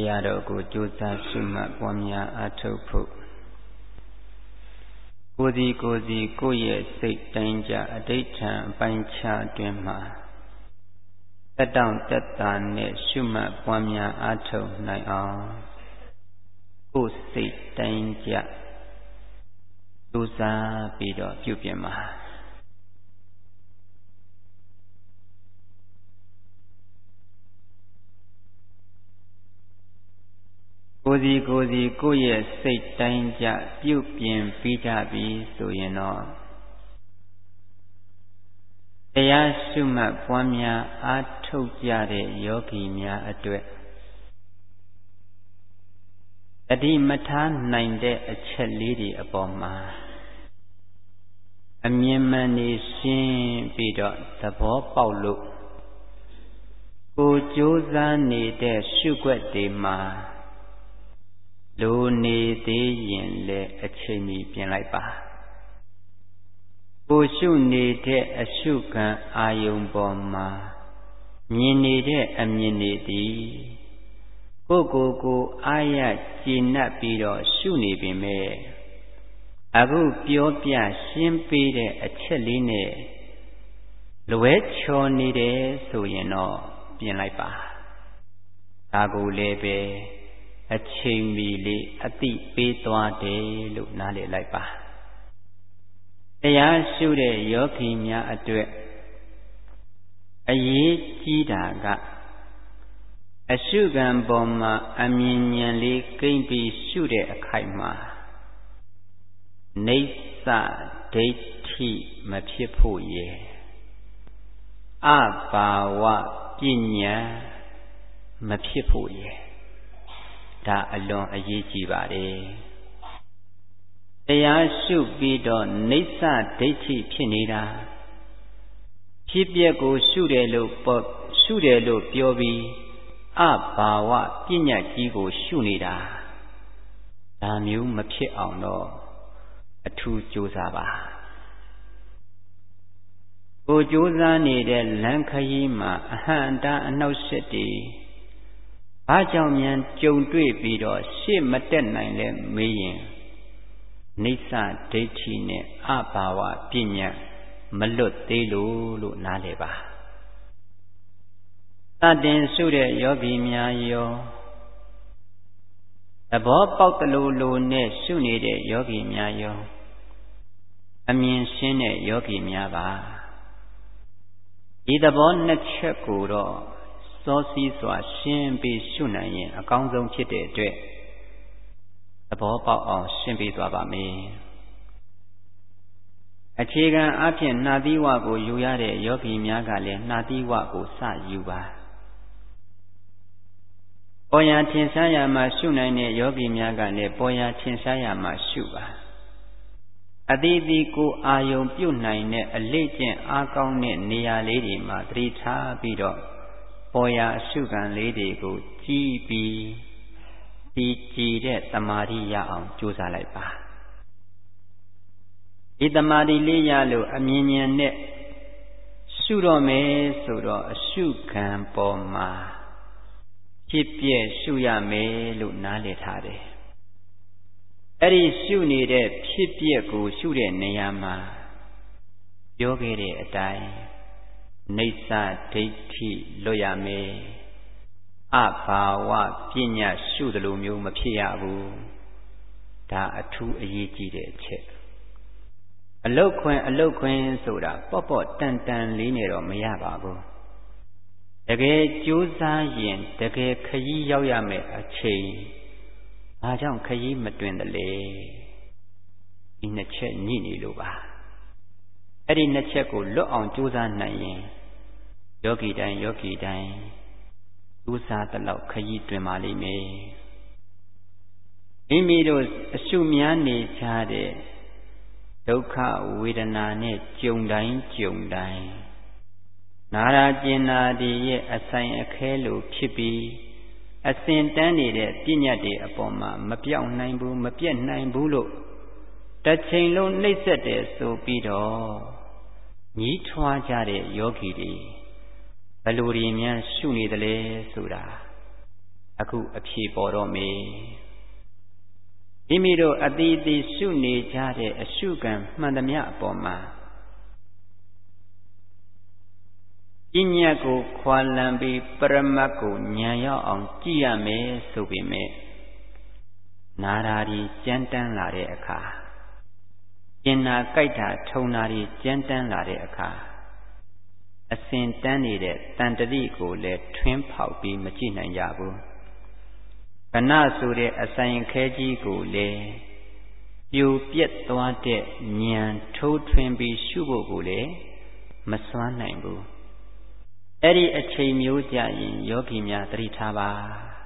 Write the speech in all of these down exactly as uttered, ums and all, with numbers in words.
တရားတော်ကိုကြိုးစားရှုမှတ်ပွားများအားထုတ်ဖို့ကိုယ်စီကိုယ်စီကိုယ့်ရဲ့စိတ်တိုင်းကြအဋိဋ္ဌံအပိုင်းခြားအတွင်းမှာတက်တောင့်တက်တာနဲ့ရှုမှတ်ပွားများအားထုတ်နိုင်အောင်ကိုယ်စိတ်တိုင်းကြကြိုးစားပြီးတော့ပြုပြင်ပါကိုယ်စီကိုယ်စီကိုယ့်ရဲ့စိတ်တိုင်းကြပြုပြင်ပြီးကြပြီဆိုရင်တော့တရားရှုမှတ်ပွားများအားထုတ်ကြတဲ့ယောဂီများအတွက်တတိမထားနိုင်တဲ့အချက်လေးတွေအပေါ်မှာအမြင်မှန်နေရှင်းပြီးတော့သဘောပေါက်လို့ကိုယ်ကြိုးစားနေတဲ့ရှုွက်တွေမှာလိုနေသေးရင်လည်းအချိန်ကြီးပြင်လိုက်ပါကိုရှုနေတဲ့အရှုခံအာယုံပေါ်မှာမြင်နေတဲ့အမြင်တွေသည်ကိုယ်ကိုယ်ကိုအာရကျေနပ်ပြီးတော့ရှုနေပေမဲ့အခုပြောပြရှင်းပေးတဲ့အချက်လေးနဲ့လွဲချော်နေတယ်ဆိုရင်တော့ပြင်လိုက်ပါဒါကိုလည်းပဲအချိန်မီလေးအတိပေးသွားတယ်လို့နားလည်လိုက်ပါတရားရှုတဲ့ယောဂီများအတွက်အရေးကြီးတာကအရှုခံပေါ်မှာအမြင်ဉာဏ်လေးကိမ့်ပြီးရှုတဲ့အခိုက်မှာနိစ္စဒိဋ္ဌိမဖြစ်ဖို့ရဲ့အဘာဝပညာမဖြစ်ဖို့ရဲ့ဒါအလွန်အရေးကြီးပါတယ်တရားရှုပြီးတော့နိစ္စဒိဋ္ဌိဖြစ်နေတာဖြစ်ပျက်ကိုရှုတယ်လို့ပေါ့ရှုတယ်လို့ပြောပြီးအဘာဝပညာကြီးကိုရှုနေတာဒါမျိုးမဖြစ်အောင်တော့အထူးကြိုးစားပါကိုကြိုးစားနေတဲ့လမ်းခရီးမှာအဟံအတားအနှောက်အယှက်တွေဘာကြောင့်များကြုံတွေ့ပြီးတော့ရှေ့မတက်နိုင်လဲမေးရင်နိစ္စဒိဋ္ဌိနဲ့အဘာဝပညာမလွတ်သေးလို့လို့နားလည်ပါသတင်ရှုတဲ့ယောဂီများရောသဘောပေါက်တလို့လို့နဲ့ရှုနေတဲ့ယောဂီများရောအမြင်ရှင်းတဲ့ယောဂီများပါဒီသဘောနှစ်ချက်ကိုတော့စောစီးစွာရှင်းပြီးရှုနိုင်ရင်အကောင်းဆုံးဖြစ်တဲ့အတွက်သဘောပေါက်အောင်ရှင်းပြသွားပါမယ်အခြေခံအဖြစ်နှာသီးဝကိုယူရတဲ့ယောဂီများကလည်းနှာသီးဝကိုစယူပါပေါ်ရာထင်ရှားရာမှာရှုနိုင်တဲ့ယောဂီများကလည်းပေါ်ရာထင်ရှားရာမှာရှုပါအတိအသီးကိုအာယုံပြုတ်နိုင်တဲ့အလေးကျင့်အားကောင်းတဲ့နေရာလေးတွေမှာသတိထားပြီးတော့ပေါ်ရာအရှုခံလေးတွေကိုကြည်ပြီးဒီကြည်တဲ့တမာတိရအောင်ကြိုးစားလိုက်ပါဒီတမာတိလေးရလို့အမြင်ဉာဏ်နဲ့ရှုတော့မယ်ဆိုတော့အရှုခံပေါ်မှာဖြစ်ပြရှုရမယ်လို့နားလည်ထားတယ်အဲ့ဒီရှုနေတဲ့ဖြစ်ပြကိုရှုတဲ့နေရာမှာပြောခဲ့တဲ့အတိုင်းနိစ္စဒိဋ္ဌိလွတ်ရမယ်အဘာဝပညာရှုသလိုမျိုးမဖြစ်ရဘူးဒါအထူးအရေးကြီးတဲ့အချက်အလုတ်ခွင်အလုတ်ခွင်ဆိုတာပေါ့ပေါ့တန်တန်လေးနဲ့တော့မရပါဘူးတကယ်ကြိုးစားရင်တကယ်ခရီးရောက်ရမယ်အချိန်ဘာကြောင့်ခရီးမတွင်တယ်လဲဒီနှစ်ချက်ညှိနေလို့ပါအဲ့ဒီနှစ်ချက်ကိုလွတ်အောင်ကြိုးစားနိုင်ရင်ယောဂီတိုင်းယောဂီတိုင်းကြိုးစားတဲ့လောက်ခရီးတွင်ပါလိမ့်မယ်မိမိတို့အရှုများနေကြတဲ့ဒုက္ခဝေဒနာနဲ့ကြုံတိုင်းကြုံတိုင်းနာရာကျင်နာတွေရဲ့အဆိုင်အခဲလိုဖြစ်ပြီးအစဉ်တန်းနေတဲ့ပညာတွေအပေါ်မှာမပြောင်းနိုင်ဘူးမပြတ်နိုင်ဘူးလို့တစ်ချိန်လုံးနှိပ်စက်တယ်ဆိုပြီးတော့ညီးထွားကြတဲ့ယောဂီတွေဘယ်လိုတွေများရှုနေသလဲဆိုတာအခုအဖြေပေါ်တော့မေမိမိတို့အတိအသီးရှုနေကြတဲ့အရှုခံမှန်သမျှအပေါ်မှာပညာကိုခွာလန်းပြီးပရမတ်ကိုဉာဏ်ရောက်အောင်ကြည့်ရမယ်ဆိုပေမဲ့နာရာဒီကြမ်းတမ်းလာတဲ့အခါကျင်နာကြိုက်တာထုံနာဒီကြမ်းတမ်းလာတဲ့အခါအစဉ်တန်းနေတဲ့တန်တတိကိုလည်းထွင်းဖောက်ပြီးမကြည့်နိုင်ကြဘူးခဏဆိုတဲ့အဆိုင်ခဲကြီးကိုလည်းပြိုပြက်သွားတဲ့ဉာဏ်ထိုးထွင်းပြီးရှုဖို့ကိုလည်းမစွမ်းနိုင်ဘူးအဲ့ဒီအချိန်မျိုးကြရင်ယောဂီများသတိထားပါ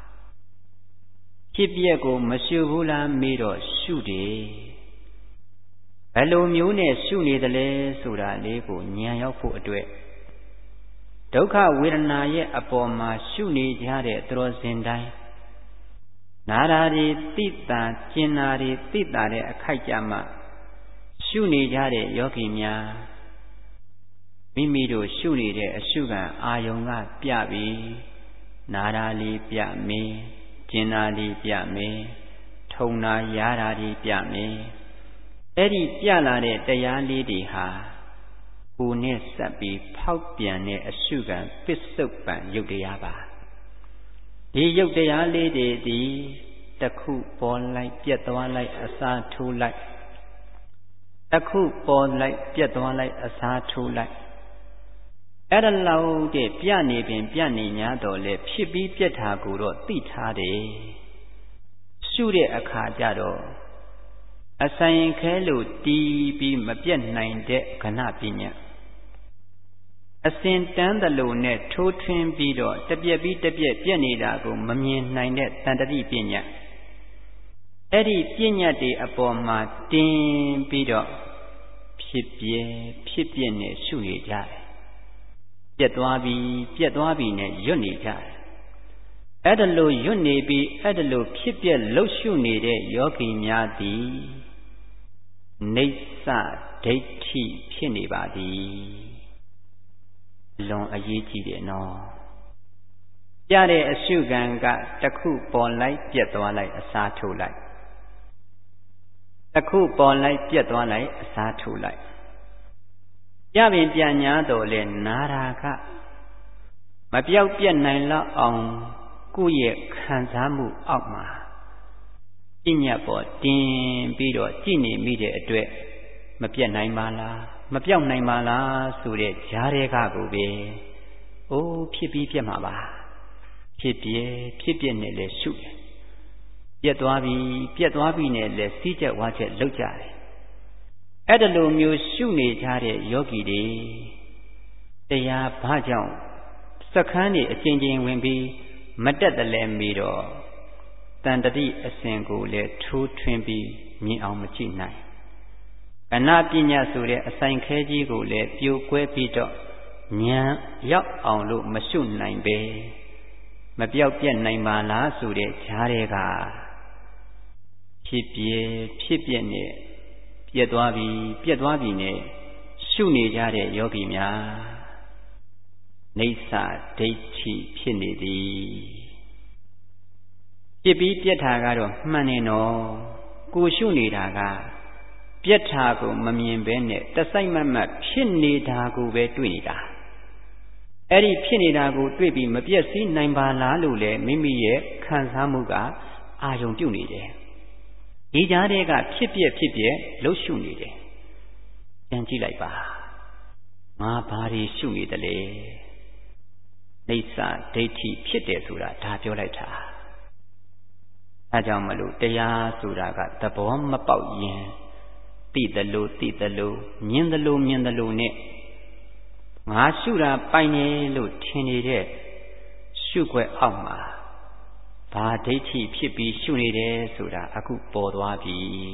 ဖြစ်ပျက်ကိုမရှုဘူးလားမေးတော့ရှုတယ်ဘယ်လိုမျိုးနဲ့ရှုနေသလဲဆိုတာလေးကိုဉာဏ်ရောက်ဖို့အတွက်ဒုက္ခဝေဒနာရဲ့အပေါ်မှာရှုနေကြတဲ့သရောစဉ်တိုင်းနာရာတွေတိတာကျင်နာတွေတိတာတဲ့အခိုက်ကြမှာရှုနေကြတဲ့ယောဂီများမိမိတို့ရှုနေတဲ့အရှုခံအာယုံကပြပြီးနာရာလေးပြမင်းကျင်နာလေးပြမင်းထုံနာရာရာလေးပြမင်းအဲ့ဒီပြလာတဲ့တရားလေးတွေဟာကိုယ်နဲ့ဆက်ပြီးဖောက်ပြန်တဲ့အရှုခံပစ္စုပန်ယုတ်တရားပါဒီယုတ်တရားလေးတွေဒီတစ်ခုပေါ်လိုက်ပြတ်သွားလိုက်အစားထိုးလိုက်တစ်ခုပေါ်လိုက်ပြတ်သွားလိုက်အစားထိုးလိုက်အဲ့ဒါလောက်တဲ့ပြနေပင်ပြနေ냐တော့လေဖြစ်ပြီးပြတ်တာကိုတော့သိထားတယ်ရှုတဲ့အခါကျတော့အဆိုင်ခဲလို့တီးပြီးမပြတ်နိုင်တဲ့ခဏပညာအစဉ်တန်းသလိုနဲ့ထိုးထွင်းပြီးတော့တပြက်ပြီးတပြက်ပြက်နေတာကိုမမြင်နိုင်တဲ့တန်တတိပညာအဲ့ဒီပညာတွေအပေါ်မှာတင်းပြီးတော့ဖြစ်ပြဲဖြစ်ပြက်နဲ့ရှုနေကြတယ်ပြက်သွားပြီပြက်သွားပြီနဲ့ရွတ်နေကြတယ်အဲ့ဒါလို့ရွတ်နေပြီးအဲ့ဒါလို့ဖြစ်ပြက်လှုပ်ရှုနေတဲ့ယောဂီများသည်နိစ္စဒိဋ္ဌိဖြစ်နေပါသည်လွန်အရေးကြီးတယ်နော်ပြတဲ့အရှုခံကတစ်ခုပေါ်လိုက်ပြက်သွားလိုက်အစားထိုးလိုက်တစ်ခုပေါ်လိုက်ပြက်သွားလိုက်အစားထိုးလိုက်ပြပင်ပြညာတော်လဲနာရာကမပြောက်ပြက်နိုင်လောက်အောင်ကိုယ့်ရဲ့ခံစားမှုအောက်မှာပညာပေါ်တင်ပြီးတော့ကြည်နေမိတဲ့အတွက်မပြတ်နိုင်ပါလားမပြောက်နိုင်ပါလားဆိုတဲ့ဂျားတွေကကိုပဲအိုးဖြစ်ပြီးပြတ်မှာပါဖြစ်ပြဲဖြစ်ပြက်နဲ့လဲရှုတယ်ပြတ်သွားပြီပြတ်သွားပြီနဲ့လဲစီးချက်ဝါချက်လောက်ကြတယ်အဲ့ဒါလိုမျိုးရှုနေကြတဲ့ယောဂီတွေတရားဘာကြောင့်စက္ခန်းနေအကျဉ်းချင်းဝင်ပြီးမတက်တယ်လဲမေးတော့တန်တတိအစဉ်ကိုလည်းထိုးထွင်းပြီးမြင်အောင်မကြည့်နိုင်အနာပညာဆိုတဲ့အဆိုင်ခဲကြီးကိုလည်းပြိုကွဲပြီးတော့ဉာဏ်ရောက်အောင်လို့မရှုနိုင်ပဲမပြောက်ပြက်နိုင်ပါလားဆိုတဲ့ဈာတွေကဖြစ်ပြဲဖြစ်ပြက်နဲ့ပြက်သွားပြီပြက်သွားပြီနဲ့ရှုနေကြတဲ့ယောဂီများနိစ္စဒိဋ္ဌိဖြစ်နေသည်ဖြစ်ပြီးပြက်တာကတော့မှန်နေနော်ကိုရှုနေတာကပြက်တာကိုမမြင်ဘဲနဲ့တစိုက်မတ်မတ်ဖြစ်နေတာကိုပဲတွေ့နေတာအဲ့ဒီဖြစ်နေတာကိုတွေ့ပြီးမပြက်စီးနိုင်ပါလားလို့လေမိမိရဲ့ခံစားမှုကအာရုံပြုတ်နေတယ်ဒီကြားထဲကဖြစ်ပြက်ဖြစ်ပြက်လှုပ်ရှုနေတယ်ပြန်ကြည့်လိုက်ပါငါဘာတွေရှုနေတယ်လဲနိစ္စဒိဋ္ဌိဖြစ်တယ်ဆိုတာဒါပြောလိုက်တာအဲကြောင့်မလို့တရားဆိုတာကသဘောမပေါက်ရင်သိတယ်လို့သိတယ်လို့မြင်တယ်လို့မြင်တယ်လို့နဲ့ငါရှုတာပိုင်တယ်လို့ထင်နေတဲ့ရှုခွက်အောက်မှာဘာဒိဋ္ဌိဖြစ်ပြီးရှုနေတယ်ဆိုတာအခုပေါ်သွားပြီ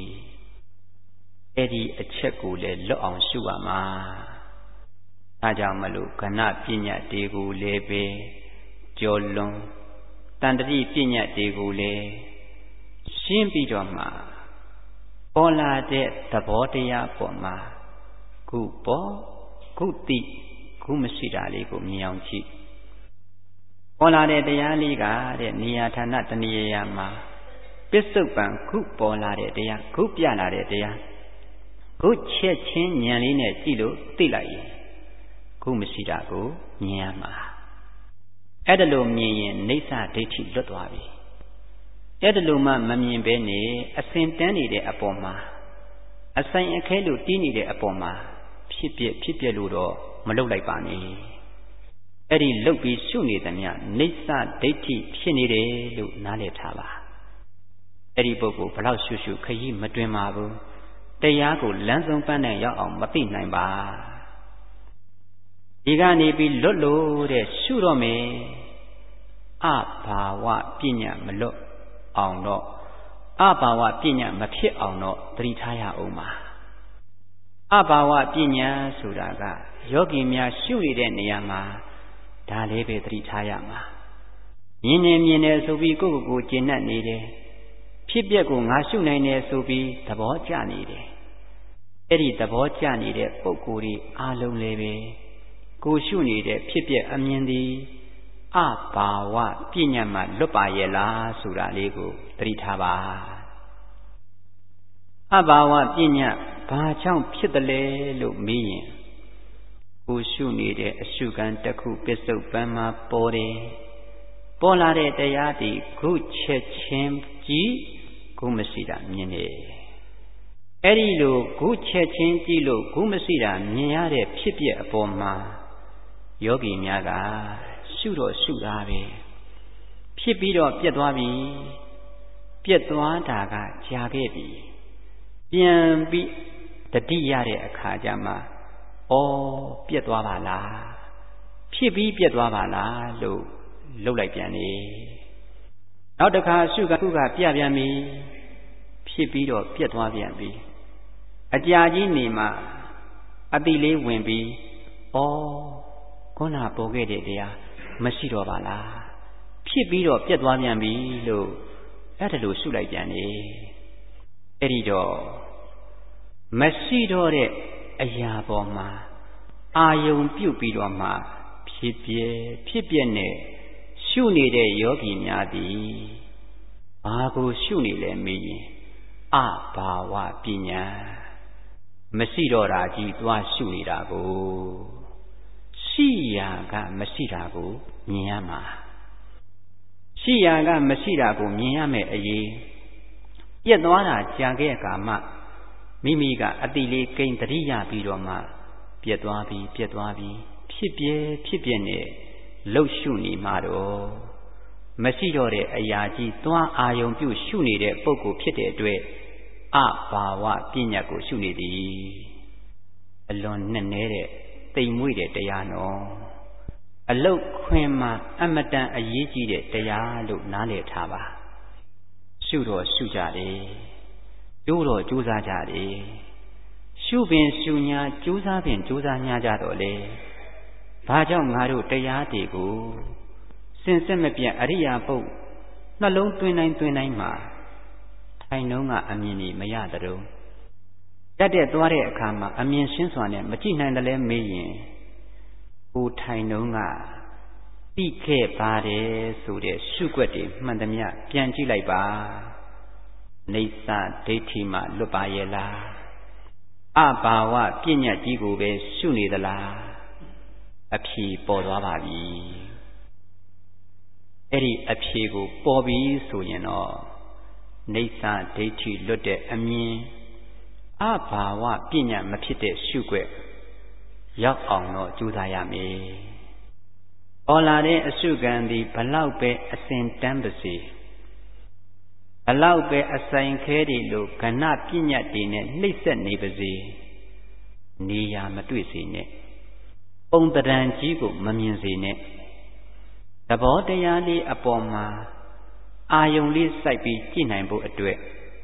အဲ့ဒီအချက်ကိုလည်းလွတ်အောင်ရှုရမှာအဲကြောင့်မလို့ခဏပညာတွေကိုလည်းပဲကြော်လွန်တန်တတိပညာတွေကိုလည်းရှင်းပြီးတော့မှပေါ်လာတဲ့သဘောတရားပေါ်မှာခုပေါ်ခုတိခုမရှိတာလေးကိုမြင်အောင်ကြည့်ပေါ်လာတဲ့တရားလေးကတဲ့နေရာဌာနတဏှာရာမှာပစ္စုပန်ခုပေါ်လာတဲ့တရားခုပြလာတဲ့တရားခုချက်ချင်းဉာဏ်လေးနဲ့ကြည့်လို့သိလိုက်ရင်ခုမရှိတာကိုမြင်ရမှာအဲ့ဒါလို့မြင်ရင်နေဆဒိဋ္ဌိလွတ်သွားပြီအဲ့ဒါလို့မှမမြင်ဘဲနဲ့အစဉ်တန်းနေတဲ့အပေါ်မှာအဆိုင်အခဲလို့တီးနေတဲ့အပေါ်မှာဖြစ်ပြဖြစ်ပြလို့တော့မလုပ်လိုက်ပါနဲ့အဲ့ဒီလုတ်ပြီးရှုနေသမျှနေဆဒိဋ္ဌိဖြစ်နေတယ်လို့နားလည်ထားပါအဲ့ဒီပုဂ္ဂိုလ်ဘလောက်ရှုရှုခရီးမတွင်ပါဘူးတရားကိုလမ်းဆုံးပန်းနဲ့ရောက်အောင်မသိနိုင်ပါဒီကနေပြီးလွတ်လို့တဲ့ရှုတော့မယ်အဘာဝပညာမလွတ်အောင်တော့အဘာဝပညာမဖြစ်အောင်တော့သတိထားရအောင်ပါအဘာဝပညာဆိုတာကယောဂီများရှုနေတဲ့နေရာမှာဒါလေးပဲသတိထားရမှာမြင်နေမြင်နေဆိုပြီးကိုယ့်ကိုယ်ကိုကျင့်တတ်နေတယ်ဖြစ်ပျက်ကိုငါရှုနိုင်တယ်ဆိုပြီးသဘောကျနေတယ်အဲ့ဒီသဘောကျနေတဲ့ပုဂ္ဂိုလ်တွေအားလုံးလည်းပဲကိုရှုနေတဲ့ဖြစ်ပျက်အမြင်သည်အဘာဝပညာမှလွတ်ပါရဲ့လားဆိုတာလေးကိုသတိထားပါအဘာဝပညာဘာကြောင့်ဖြစ်တယ်လဲလို့မေးရင်ကိုရှုနေတဲ့အရှုခံတစ်ခုပစ္စုပန်မှာပေါ်တယ်ပေါ်လာတဲ့တရားဒီခုချက်ချင်းကြည့်ခုမရှိတာမြင်တယ်အဲ့ဒီလိုခုချက်ချင်းကြည့်လို့ခုမရှိတာမြင်ရတဲ့ဖြစ်ပျက်အပေါ်မှာယောဂီများကရှုတော့ရှုတာပဲဖြစ်ပြီးတော့ပြတ်သွားပြီပြတ်သွားတာကကြာခဲ့ပြီပြန်ပြီးတတိရတဲ့အခါကျမှဩပြတ်သွားပါလားဖြစ်ပြီးပြတ်သွားပါလားလို့လှုပ်လိုက်ပြန်နေနောက်တစ်ခါရှုကခုကပြပြန်ပြီဖြစ်ပြီးတော့ပြတ်သွားပြန်ပြီအကြာကြီးနေမှအတိလေးဝင်ပြီးဩခုနပေါ်ခဲ့တဲ့တရားမရှိတော့ပါလားဖြစ်ပြီးတော့ပြတ်သွားပြန်ပြီလို့အဲ့ဒါလို့ရှုလိုက်ပြန်နေအဲ့ဒီတော့မရှိတော့တဲ့အရာပေါ်မှာအာယုံပြုတ်ပြီးတော့မှဖြစ်ပြဖြစ်ပြနဲ့ရှုနေတဲ့ယောဂီများသည်ဘာကိုရှုနေလဲမေးရင်အဘာဝပညာမရှိတော့တာကြီးသွားရှုနေတာကိုရှိရာကမရှိတာကိုမြင်ရမှာရှိရာကမရှိတာကိုမြင်ရမယ်အရေးပြက်သွားတာကြာခဲ့အခါမှမိမိကအတိလေးကိန်းတရိယာပြီးတော့မှပြက်သွားပြီးပြက်သွားပြီးဖြစ်ပြဖြစ်ပြနဲ့လှုပ်ရှုနေမှာတော့မရှိတော့တဲ့အရာကြီးသွားအာယုံပြုရှုနေတဲ့ပုဂ္ဂိုလ်ဖြစ်တဲ့အတွက်အဘာဝပညာကိုရှုနေသည်အလွန်နဲ့နေတဲ့တိမ်မွေ့တဲ့တရားနော်အလုတ်ခွင်မှာအမတန်အရေးကြီးတဲ့တရားလို့နားလည်ထားပါရှုတော့ရှုကြတယ်ကျိုးတော့ကြိုးစားကြတယ်ရှုပင်ရှုညာကြိုးစားပင်ကြိုးစားညာကြတော့လေဘာကြောင့်ငါတို့တရားတွေကိုစင်စစ်မပြတ်အရိယာပုတ်နှလုံးသွင်းတိုင်းသွင်းတိုင်းမှာထိုင်နှုံးကအမြင်ကြီးမရတဲ့တုံးတက်တဲ့သွားတဲ့အခါမှာအမြင်ရှင်းစွာနဲ့မကြည့်နိုင်တယ်လဲမေးရင်ကိုထိုင်နှုံးကတိခဲ့ပါတယ်ဆိုတဲ့ရှုွက်တွေမှန်သမျှပြန်ကြည့်လိုက်ပါနေဆဒိဋ္ဌိမှလွတ်ပါရဲ့လားအဘာဝပညာကြီးကိုပဲရှုနေသလားအဖြေပေါ်သွားပါပြီအဲ့ဒီအဖြေကိုပေါ်ပြီဆိုရင်တော့နေဆဒိဋ္ဌိလွတ်တဲ့အမြင်အဘာဝပညာမဖြစ်တဲ့ရှုွက်ရောက်အောင်တော့ကြိုးစားရမယ်ပေါ်လာတဲ့အရှုခံသည်ဘလောက်ပဲအစဉ်တန်းပါစေဘလောက်ပဲအဆိုင်ခဲတွေလို့ကဏပညာတွေနဲ့နှိမ့်ဆက်နေပါစေနေရာမတွေ့စေနဲ့ပုံတရံကြီးကိုမမြင်စေနဲ့သဘောတရားလေးအပေါ်မှာအာယုံလေးစိုက်ပြီးကြည့်နိုင်ဖို့အတွက်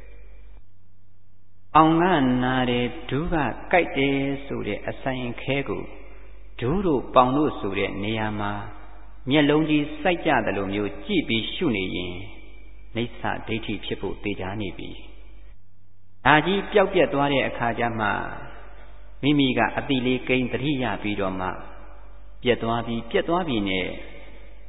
အောင်ကနာတယ်ဒုကကြိုက်တယ်ဆိုတဲ့အဆိုင်ခဲကိုဒုတို့ပေါင်တို့ဆိုတဲ့နေရာမှာမျက်လုံးကြီးစိုက်ကြတယ်လို့မျိုးကြည့်ပြီးရှုနေရင်နိစ္စဒိဋ္ဌိဖြစ်ဖို့သေချာနေပြီ။ဒါကြီးပျောက်ပြက်သွားတဲ့အခါကျမှမိမိကအတိလေးကိန်းတတိယပြီးတော့မှပြက်သွားပြီးပြက်သွားပြီးနဲ့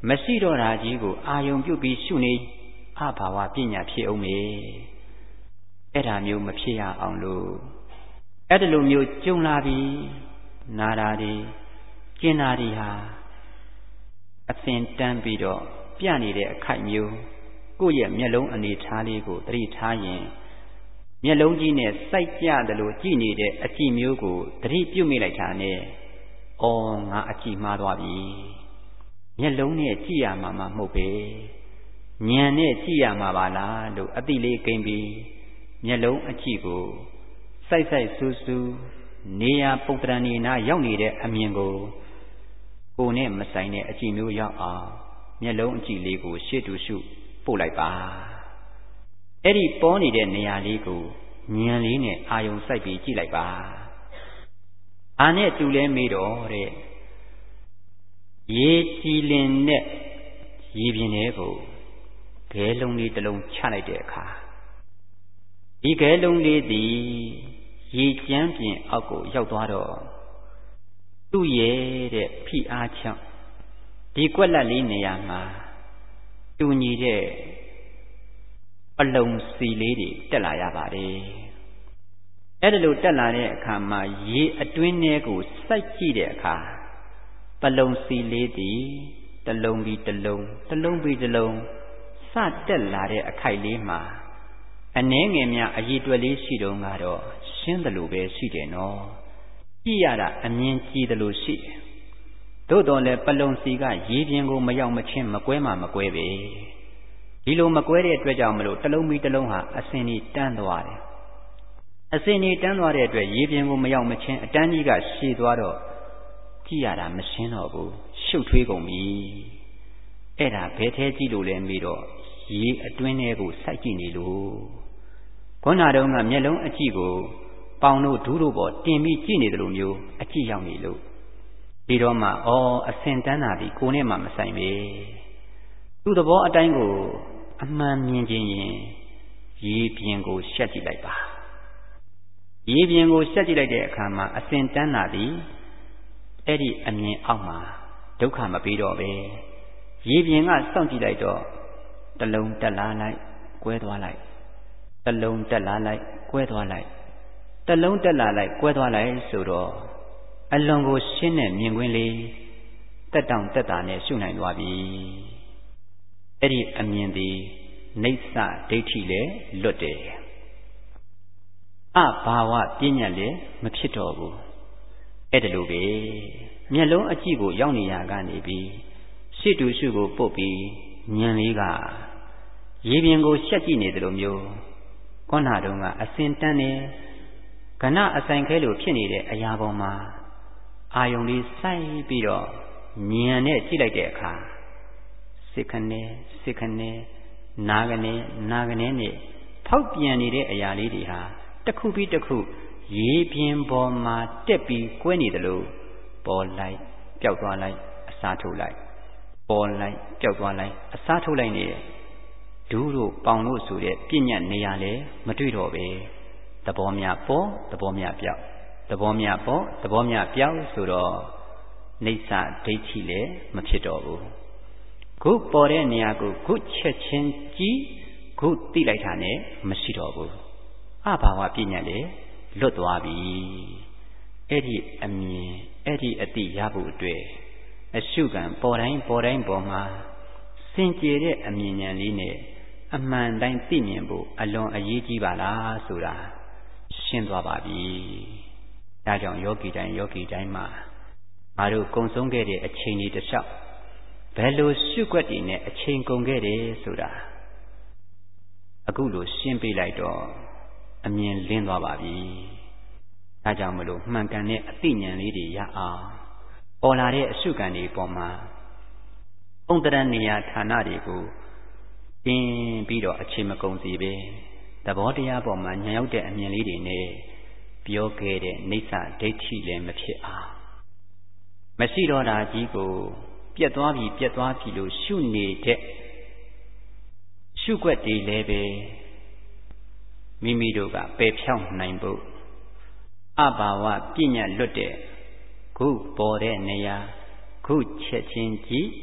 မရှိတော့တာကြီးကိုအာယုံပြုတ်ပြီးရှုနေအဘာဝပညာဖြစ်အောင်မေအဲ့ဒါမျိုးမဖြစ်ရအောင်လို့အဲ့ဒီလိုမျိုးကြုံလာပြီးနာတာတွေကျင်တာတွေဟာအသင်တန်းပြီးတော့ပြနေတဲ့အခိုက်မျိုးကိုယ့်ရဲ့မျက်လုံးအနေထားလေးကိုသတိထားရင်မျက်လုံးကြီးနဲ့စိုက်ကြတယ်လို့ကြည့်နေတဲ့အကြည့်မျိုးကိုသတိပြုမိလိုက်တာနဲ့အော်ငါအကြည့်မှားသွားပြီမျက်လုံးနဲ့ကြည့်ရမှာမဟုတ်ပဲဉာဏ်နဲ့ကြည့်ရမှာပါလားလို့အတိလေးကိန်းပြီးမျက်လုံးအကြည့်ကိုစိုက်စိုက်ဆူဆူနေရပုတ္တရဏီနာရောက်နေတဲ့အမြင်ကိုကိုယ်နဲ့မဆိုင်တဲ့အကြည့်မျိုးရောက်အောင်မျက်လုံးအကြည့်လေးကိုရှေ့တူရှုပို့လိုက်ပါအဲ့ဒီပေါ်နေတဲ့နေရာလေးကိုဉာဏ်လေးနဲ့အာယုံစိုက်ပြီးကြည့်လိုက်ပါအာနဲ့တူလဲမေးတော့တဲ့ရေကြည်လင်တဲ့ရေပြင်ထဲကိုခဲလုံးလေးတစ်လုံးချလိုက်တဲ့အခါဒီခဲလုံးလေးသည်ရေကျမ်းပြင်အောက်ကိုရောက်သွားတော့သူ့ရဲ့တဲ့ဖိအားချောင်းဒီကွက်လက်လေးနေရာမှာတူညီတဲ့ပလုံစီလေးတွေတက်လာရပါတယ်အဲ့ဒါလိုတက်လာတဲ့အခါမှာရေအတွင်းထဲကိုစိုက်ကြည့်တဲ့အခါပလုံစီလေးသည်တလုံးပြီးတလုံးတလုံးပြီးတလုံးစတက်လာတဲ့အခိုက်လေးမှာအနှဲငယ်များအည်တွက်လေးရှိတုန်းကတော့ရှင်းတယ်လို့ပဲရှိတယ်နော်ကြည့်ရတာအမြင်ကြည့်တယ်လို့ရှိတယ်သို့တော်လည်းပလုံစီကရေပြင်ကိုမရောက်မချင်းမကွဲမှမကွဲပဲဒီလိုမကွဲတဲ့အတွက်ကြောင့်မလို့တလုံးပြီးတလုံးဟာအစင်ကြီးတန်းသွားတယ်အစင်ကြီးတန်းသွားတဲ့အတွက်ရေပြင်ကိုမရောက်မချင်းအတန်းကြီးကရှည်သွားတော့ကြည့်ရတာမရှင်းတော့ဘူးရှုပ်ထွေးကုန်ပြီအဲ့ဒါဘယ်ထဲကြည့်လို့လဲမေးတော့ရေအတွင်းထဲကိုစိုက်ကြည့်နေလို့ခေါင်းနာတုံးကမျက်လုံးအကြည့်ကိုပေါင်တို့ဒူးတို့ပေါ်တင်ပြီးကြည့်နေတယ်လို့မျိုးအကြည့်ရောက်နေလို့ဒီတော့မှဩအစင်တန်းတာဒီကိုနဲ့မှမဆိုင်ပဲသူ့သဘောအတိုင်းကိုအမှန်မြင်ခြင်းရင်ရေပြင်ကိုရှက်ကြည့်လိုက်ပါရေပြင်ကိုရှက်ကြည့်လိုက်တဲ့အခါမှာအစင်တန်းတာဒီအဲ့ဒီအမြင်အောက်မှာဒုက္ခမပေးတော့ပဲရေပြင်ကစောင့်ကြည့်လိုက်တော့တလုံးတက်လာလိုက်ကွဲသွားလိုက်တလုံးတက်လာလိုက်ကွဲသွားလိုက်တလုံးတက်လာလိုက်ကွဲသွားလိုက်ဆိုတော့အလွန်ကိုရှင်းတဲ့မြင်ကွင်းလေးတက်တောင့်တက်တာနဲ့ရှုနိုင်သွားပြီအဲ့ဒီအမြင်သည်နိစ္စဒိဋ္ဌိလည်းလွတ်တယ်အဘာဝပညာလည်းမဖြစ်တော့ဘူးအဲ့ဒါလိုပဲမျက်လုံးအကြည့်ကိုရောက်နေရကနေပြီးရှေ့တူရှုကိုပုတ်ပြီးဉာဏ်လေးကရေပြင်ကိုရှက်ကြည့်နေတယ်လို့မျိုးခေါင်းနာတုံးကအစင်တန်းနေကဏအဆိုင်ခဲလိုဖြစ်နေတဲ့အရာပေါ်မှာအာယုံလေးစိုက်ပြီးတော့ဉာဏ်နဲ့ကြည့်လိုက်တဲ့အခါစိတ်ခနဲ့စိတ်ခနဲ့နားကနေနားကနေနဲ့ဖောက်ပြန်နေတဲ့အရာလေးတွေဟာတစ်ခုပြီးတစ်ခုရေပြင်ပေါ်မှာတက်ပြီးကွဲနေတယ်လို့ပေါ်လိုက်ပျောက်သွားလိုက်အစားထိုးလိုက်ပေါ်လိုက်ပျောက်သွားလိုက်အစားထိုးလိုက်နေဒူးတို့ပေါင်တို့ဆိုတဲ့ပြည့်ညတ်နေရာလဲမတွေ့တော့ပဲသဘောမြပေါ်သဘောမြပျောက်သဘောမြပေါ်သဘောမြပျောက်ဆိုတော့နိစ္စဒိဋ္ဌိလည်းမဖြစ်တော့ဘူးခုပေါ်တဲ့နေရာကိုခုချက်ချင်းကြည့်ခုသိလိုက်တာနဲ့မရှိတော့ဘူးအဘာဝပြည့်ညတ်လည်းလွတ်သွားပြီအဲ့ဒီအမြင်အဲ့ဒီအတိရဖို့အတွက်အရှုခံပေါ်တိုင်းပေါ်တိုင်းပေါ်မှာစင်ကြယ်တဲ့အမြင်ဉာဏ်လေးနဲ့အမှန်တိုင်းသိမြင်ဖို့အလွန်အရေးကြီးပါလားဆိုတာရှင်းသွားပါပြီ။ဒါကြောင့်ယောဂီတိုင်းယောဂီတိုင်းမှာငါတို့ကုံဆုံးခဲ့တဲ့အချိန်ဒီတစ်လျှောက်ဘယ်လိုရှုွက်တည်နဲ့အချိန်ကုန်ခဲ့တယ်ဆိုတာအခုလိုရှင်းပြလိုက်တော့အမြင်လင်းသွားပါပြီ။ဒါကြောင့်မလို့မှန်ကန်တဲ့အသိဉာဏ်လေးတွေရအောင်ပေါ်လာတဲ့အရှုခံတွေပေါ်မှာပုံတရနေရာဌာနတွေကိုတင်ပြီးတော့အခြေမကုန်စီပဲသဘောတရားပေါ်မှာဉာဏ်ရောက်တဲ့အမြင်လေးတွေနဲ့ပြောခဲ့တဲ့နိစ္စဒိဋ္ဌိလည်းမဖြစ်အောင်မရှိတော့တာကြီးကိုပြတ်သွားပြီပြတ်သွားပြီလို့ရှုနေတဲ့ရှုွက်တွေလည်းပဲမိမိတို့ကပယ်ဖြောင်းနိုင်ဖို့အဘာဝပြည့်ညတ်လွတ်တဲ့ခုပေါ်တဲ့နေရာခုချက်ချင်းကြည့်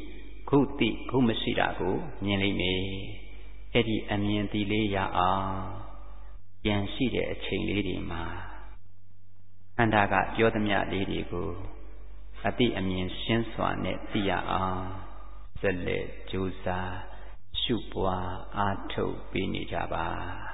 ခုတိခုမရှိတာကိုမြင်လိမ့်မယ်အဲ့ဒီအမြင်တိလေးရအောင်ပြန်ရှိတဲ့အချိန်လေးတွေမှာခန္ဓာကပြောသမျှလေးတွေကိုအတိအမြင်ရှင်းစွာနဲ့သိရအောင်ဆက်လက်ကြိုးစားရှုပွားအားထုတ်ပေးနေကြပါ